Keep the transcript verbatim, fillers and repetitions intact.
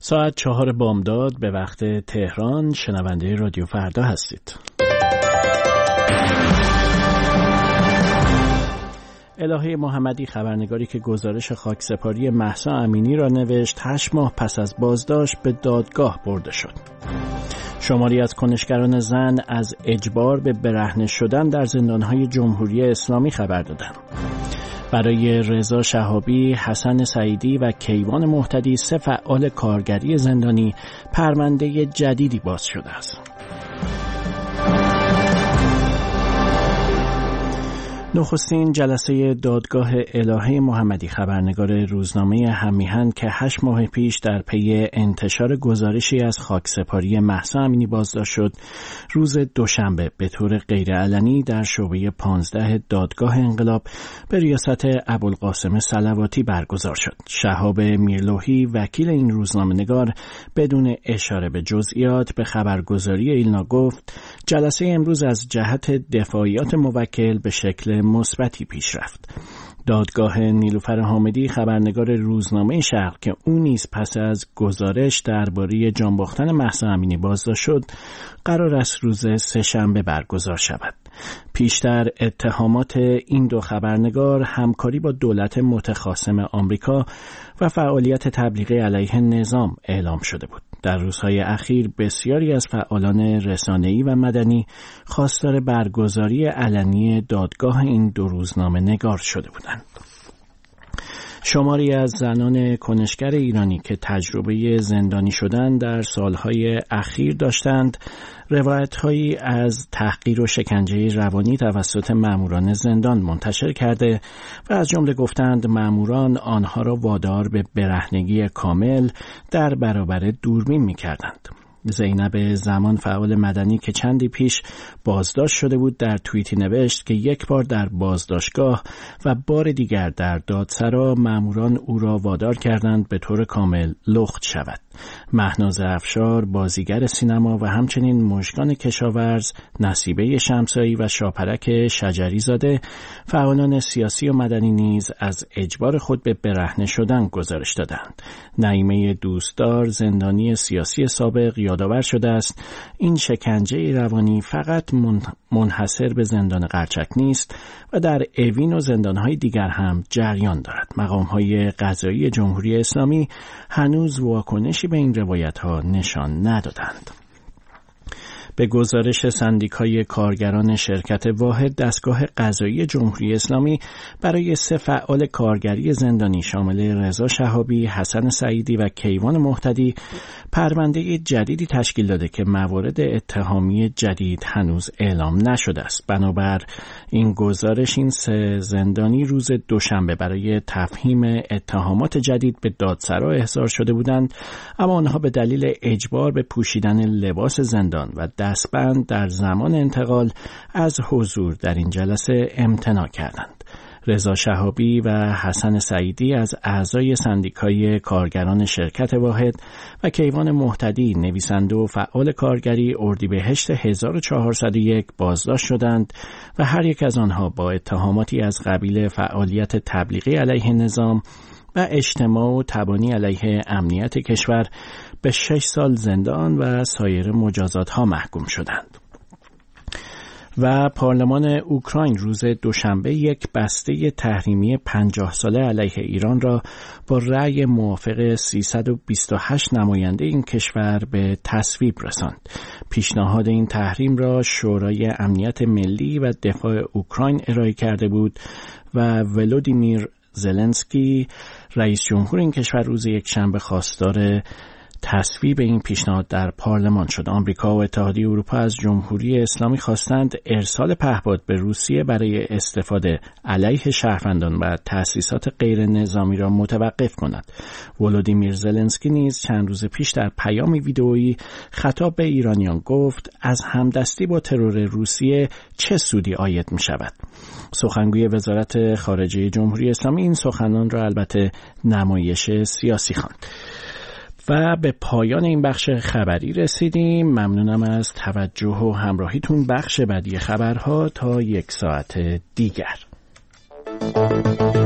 ساعت چهار بامداد به وقت تهران. شنونده رادیو فردا هستید. الهه محمدی خبرنگاری که گزارش خاکسپاری مهسا امینی را نوشت هشت ماه پس از بازداشت به دادگاه برده شد. شماری از کنشگران زن از اجبار به برهنه شدن در زندانهای جمهوری اسلامی خبر دادند. برای رضا شهابی، حسن سعیدی و کیوان مهتدی سه فعال کارگری زندانی پرونده جدیدی باز شده است. نخستین جلسه دادگاه الهه محمدی خبرنگار روزنامه هم‌میهن که هشت ماه پیش در پی انتشار گزارشی از خاکسپاری مهسا امینی بازداشت شد، روز دوشنبه به طور غیرعلنی در شعبه پانزده دادگاه انقلاب به ریاست ابوالقاسم صلواتی برگزار شد. شهاب میرلوحی وکیل این روزنامه‌نگار بدون اشاره به جزئیات به خبرگزاری ایلنا گفت جلسه امروز از جهت دفاعیات موکل به شکل مثبتی پیش رفت. دادگاه نیلوفر حامدی خبرنگار روزنامه شرق که او نیز پس از گزارش درباره جان باختن مهسا امینی بازداشت شد، قرار است روز سه‌شنبه برگزار شود. پیشتر اتهامات این دو خبرنگار همکاری با دولت متخاصم آمریکا و فعالیت تبلیغی علیه نظام اعلام شده بود. در روزهای اخیر بسیاری از فعالان رسانه‌ای و مدنی خواستار برگزاری علنی دادگاه این دو روزنامه نگار شده بودند. شماری از زنان کنشگر ایرانی که تجربه زندانی شدن در سالهای اخیر داشتند، روایت‌هایی از تحقیر و شکنجه روانی توسط ماموران زندان منتشر کرده و از جمله گفتند ماموران آنها را وادار به برهنگی کامل در برابر دوربین می‌کردند. زینب زمان فعال مدنی که چندی پیش بازداشت شده بود در توییتی نوشت که یک بار در بازداشتگاه و بار دیگر در دادسرا ماموران او را وادار کردند به طور کامل لخت شود. مهناز افشار بازیگر سینما و همچنین مژگان کشاورز نصیبه شمسایی و شاپرک شجری زاده فعالان سیاسی و مدنی نیز از اجبار خود به برهنه شدن گزارش دادند. نعیمه دوستدار زندانی سیاسی سابق یادآور شده است این شکنجه روانی فقط منحصر به زندان قرچک نیست و در اوین و زندانهای دیگر هم جریان دارد. مقامهای قضایی جمهوری اسلامی هنوز واکنشی به این روایت‌ها نشان ندادند. به گزارش سندیکای کارگران شرکت واحد، دستگاه قضایی جمهوری اسلامی برای سه فعال کارگری زندانی شامل رضا شهابی، حسن سعیدی و کیوان مهتدی پرونده جدیدی تشکیل داده که موارد اتهامی جدید هنوز اعلام نشده است. بنابر این گزارش این سه زندانی روز دوشنبه برای تفهیم اتهامات جدید به دادسرا احضار شده بودند، اما آنها به دلیل اجبار به پوشیدن لباس زندان و دستبند در زمان انتقال از حضور در این جلسه امتناع کردند. رضا شهابی و حسن سعیدی از اعضای سندیکای کارگران شرکت واحد و کیوان مهتدی نویسنده و فعال کارگری اردیبهشت هزار و چهارصد و یک بازداشت شدند و هر یک از آنها با اتهاماتی از قبیل فعالیت تبلیغی علیه نظام و اجتماع و تبانی علیه امنیت کشور به شش سال زندان و سایر مجازات‌ها محکوم شدند. و پارلمان اوکراین روز دوشنبه یک بسته تحریمی پنجاه ساله علیه ایران را با رأی موافق سیصد و بیست و هشت نماینده این کشور به تصویب رساند. پیشنهاد این تحریم را شورای امنیت ملی و دفاع اوکراین ارائه کرده بود و ولودیمیر زلنسکی رئیس جمهور این کشور روز یکشنبه خواستار تصویب این پیشنهاد در پارلمان شد. آمریکا و اتحادیه اروپا از جمهوری اسلامی خواستند ارسال پهپاد به روسیه برای استفاده علیه شهروندان و تأسیسات غیر نظامی را متوقف کند. ولودیمیر زلنسکی نیز چند روز پیش در پیامی ویدئویی خطاب به ایرانیان گفت از همدستی با ترور روسیه چه سودی عاید می شود. سخنگوی وزارت خارجه جمهوری اسلامی این سخنان را البته نمایش سیاسی خواند. و به پایان این بخش خبری رسیدیم. ممنونم از توجه و همراهیتون. بخش بعدی خبرها تا یک ساعت دیگر.